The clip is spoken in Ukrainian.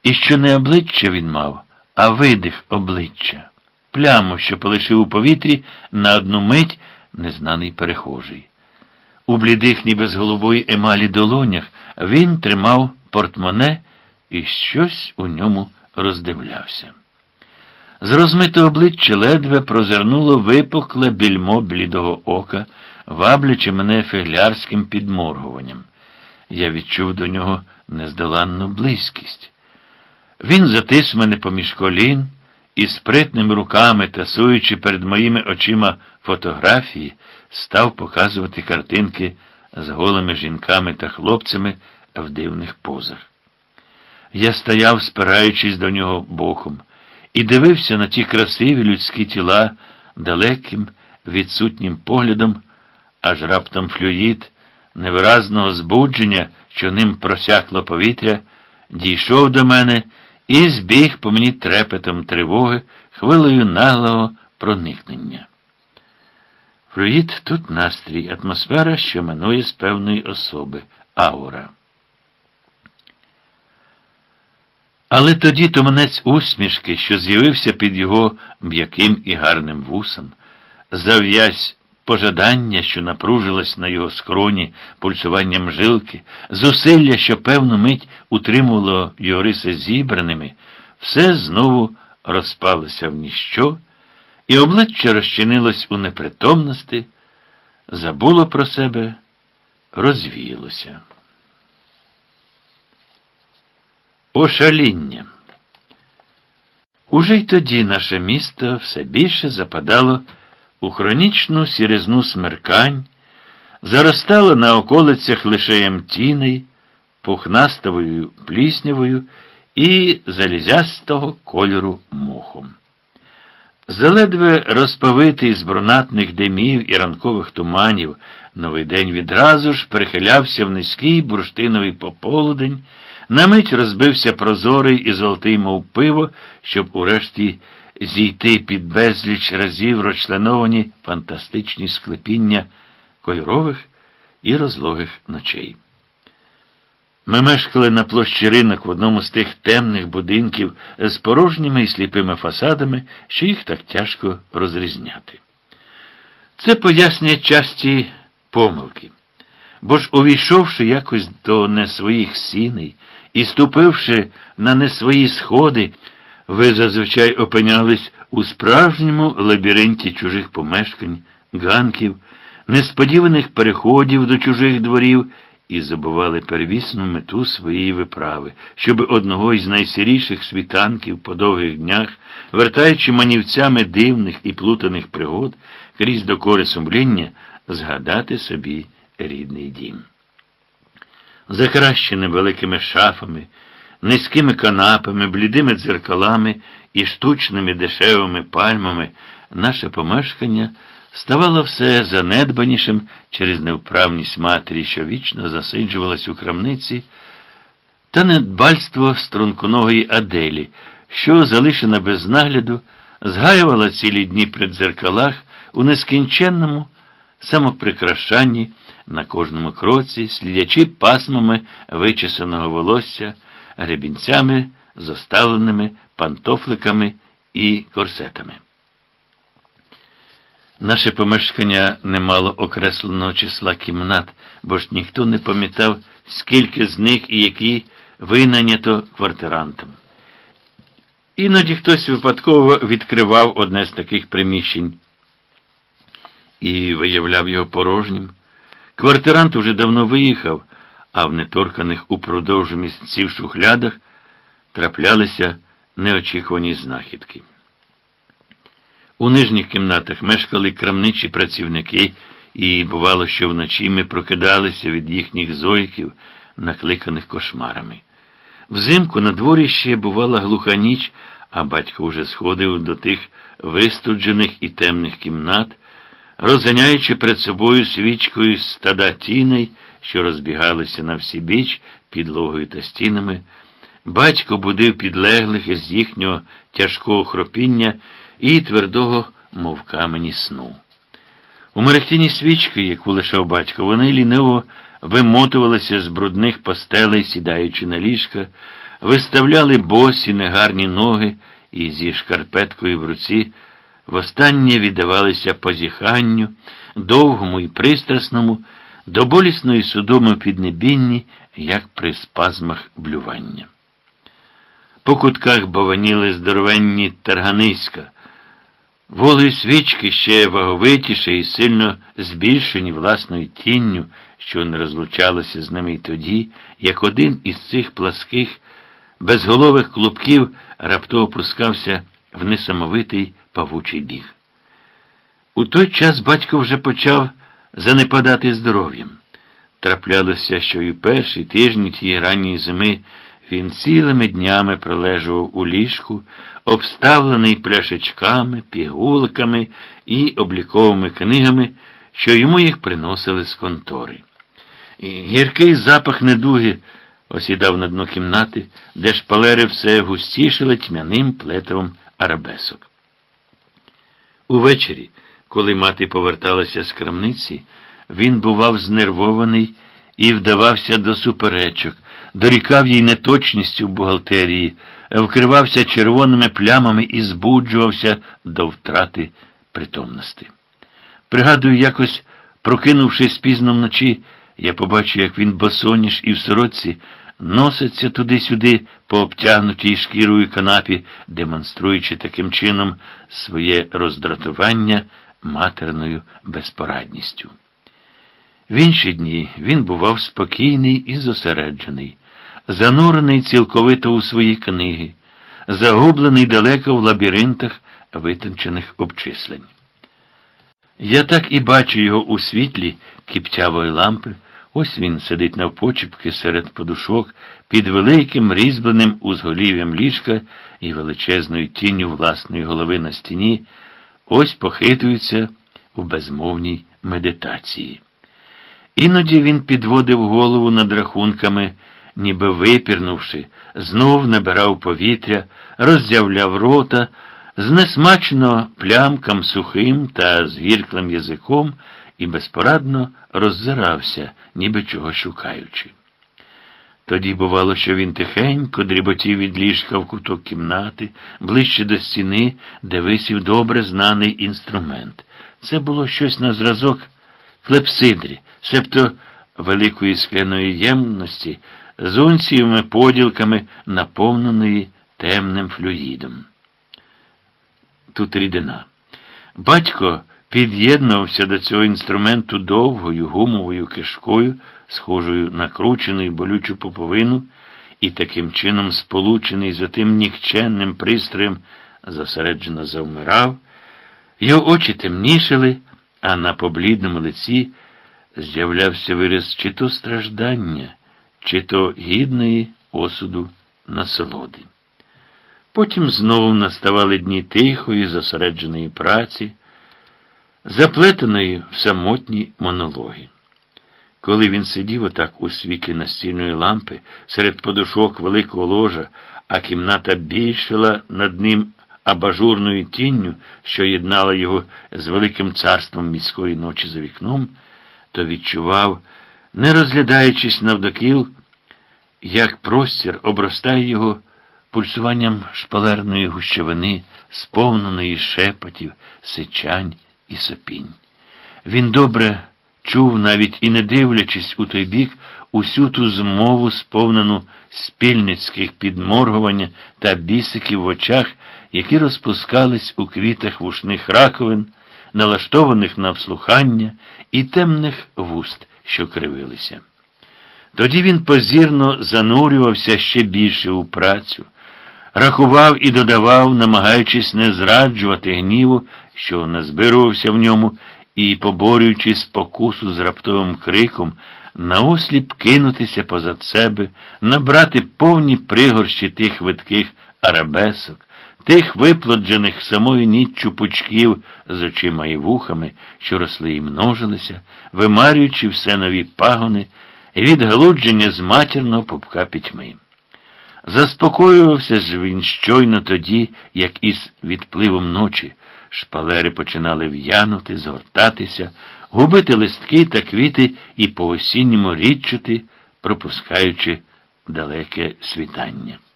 І що не обличчя він мав, а видих обличчя. Пляму, що полишив у повітрі на одну мить незнаний перехожий. У блідих, ніби з голубої емалі долонях він тримав портмоне і щось у ньому роздивлявся. З розмитого обличчя ледве прозирнуло випукле більмо блідого ока, ваблячи мене фіглярським підморгуванням. Я відчув до нього нездоланну близькість. Він затис мене поміж колін і спритними руками, тасуючи перед моїми очима фотографії, став показувати картинки з голими жінками та хлопцями в дивних позах. Я стояв, спираючись до нього боком, і дивився на ті красиві людські тіла далеким, відсутнім поглядом, аж раптом флюїд невиразного збудження, що ним просякло повітря, дійшов до мене і збіг по мені трепетом тривоги, хвилею наглого проникнення. Флюїд тут настрій, атмосфера, що минує з певної особи, аура. Але тоді туманець усмішки, що з'явився під його м'яким і гарним вусом, зав'язь пожадання, що напружилось на його скроні пульсуванням жилки, зусилля, що певну мить утримувало його риси зібраними, все знову розпалося в ніщо, і обличчя розчинилось у непритомності, забуло про себе, розвіялося. Ошаління. Уже й тоді наше місто все більше западало у хронічну сіризну смеркань, заростало на околицях лишеєм тіней, пухнастовою пліснявою і залізястого кольору мохом. Заледве розпавитий з брунатних димів і ранкових туманів, новий день відразу ж перехилявся в низький бурштиновий пополудень, на мить розбився прозорий і золотий, мов пиво, щоб урешті зійти під безліч разів розчленовані фантастичні склепіння кольорових і розлогих ночей. Ми мешкали на площі Ринок в одному з тих темних будинків з порожніми і сліпими фасадами, що їх так тяжко розрізняти. Це пояснює часті помилки. Бо ж, увійшовши якось до не своїх сіней і ступивши на не свої сходи, ви зазвичай опинялись у справжньому лабіринті чужих помешкань, ганків, несподіваних переходів до чужих дворів і забували первісну мету своєї виправи, щоби одного із найсіріших світанків по довгих днях, вертаючи манівцями дивних і плутаних пригод, крізь докори сумління, згадати собі рідний дім. Закращене великими шафами, низькими канапами, блідими дзеркалами і штучними дешевими пальмами, наше помешкання ставало все занедбанішим через невправність матері, що вічно засиджувалась у крамниці, та недбальство струнконогої Аделі, що, залишена без нагляду, згаювала цілі дні при дзеркалах у нескінченному самоприкрашанні, на кожному кроці, слідячи пасмами вичесаного волосся, гребінцями, зоставленими пантофликами і корсетами. Наше помешкання не мало окресленого числа кімнат, бо ж ніхто не пам'ятав, скільки з них і які винайнято квартирантом. Іноді хтось випадково відкривав одне з таких приміщень і виявляв його порожнім. Квартирант уже давно виїхав, а в неторканих упродовж місців шухлядах траплялися неочікувані знахідки. У нижніх кімнатах мешкали крамничі працівники, і бувало, що вночі ми прокидалися від їхніх зойків, накликаних кошмарами. Взимку на дворі ще бувала глуха ніч, а батько вже сходив до тих вистуджених і темних кімнат, розганяючи перед собою свічкою стада тіней, що розбігалися на всі біч підлогою та стінами. Батько будив підлеглих із їхнього тяжкого хропіння і твердого, мов камені, сну. У мерехтіні свічки, яку лишав батько, вони ліниво вимотувалися з брудних постелей, сідаючи на ліжка, виставляли босі негарні ноги і зі шкарпеткою в руці востаннє віддавалися позіханню, довгому і пристрасному, до болісної судоми в піднебінні, як при спазмах блювання. По кутках бованіли здоровенні тарганиська, волої свічки ще ваговитіше і сильно збільшені власною тінню, що не розлучалося з ними й тоді, як один із цих пласких, безголових клубків раптово пускався в несамовитий павучий біг. У той час батько вже почав занепадати здоров'ям. Траплялося, що і в перші тижні тієї ранньої зими він цілими днями пролежував у ліжку, обставлений пляшечками, пігулками і обліковими книгами, що йому їх приносили з контори. І гіркий запах недуги осідав на дно кімнати, де шпалери все густішили тьмяним плетивом арабесок. Увечері, коли мати поверталася з крамниці, він бував знервований і вдавався до суперечок, дорікав їй неточністю в бухгалтерії, вкривався червоними плямами і збуджувався до втрати притомності. Пригадую, якось, прокинувшись пізно вночі, я побачив, як він босоніж і в сорочці носиться туди-сюди по обтягнутій шкірою канапі, демонструючи таким чином своє роздратування матерною безпорадністю. В інші дні він бував спокійний і зосереджений, занурений цілковито у свої книги, загублений далеко в лабіринтах витончених обчислень. Я так і бачу його у світлі кіптявої лампи. Ось він сидить навпочіпки серед подушок під великим різьбленим узголів'ям ліжка і величезною тінню власної голови на стіні, ось похитується у безмовній медитації. Іноді він підводив голову над рахунками, ніби випірнувши, знов набирав повітря, роззявляв рота, знесмачено плямкам сухим та згірклим язиком і безпорадно роззирався, ніби чого шукаючи. Тоді бувало, що він тихенько дріботів від ліжка в куток кімнати, ближче до стіни, де висів добре знаний інструмент. Це було щось на зразок клепсидрі, себто великої скляної ємності з унцієвими поділками, наповненої темним флюїдом. Тут рідина. Батько під'єднувався до цього інструменту довгою гумовою кишкою, схожою на кручену й болючу поповину, і таким чином, сполучений з отим нікчемним пристроєм, зосереджено завмирав. Його очі темнішали, а на поблідному лиці з'являвся вираз чи то страждання, чи то гідної осуду насолоди. Потім знову наставали дні тихої, зосередженої праці, заплетеної в самотні монологи. Коли він сидів отак у світлі настільної лампи, серед подушок великого ложа, а кімната більшила над ним абажурною тінню, що єднала його з великим царством міської ночі за вікном, то відчував, не розглядаючись навдокіл, як простір обростає його пульсуванням шпалерної гущавини, сповненої шепотів, сичань і сопінь. Він добре чув, навіть і не дивлячись у той бік, усю ту змову, сповнену спільницьких підморгування та бісиків в очах, які розпускались у квітах вушних раковин, налаштованих на вслухання, і темних вуст, що кривилися. Тоді він позірно занурювався ще більше у працю, рахував і додавав, намагаючись не зраджувати гніву, що назбирувався в ньому, і, поборюючи спокусу з раптовим криком, наосліп кинутися позад себе, набрати повні пригорщі тих видких арабесок, тих виплоджених самою ніччю пучків з очима і вухами, що росли і множилися, вимарюючи все нові пагони від галудження з матірного пупка пітьми. Заспокоювався ж він щойно тоді, як із відпливом ночі шпалери починали в'янути, згортатися, губити листки та квіти і по-осінньому рідчити, пропускаючи далеке світання.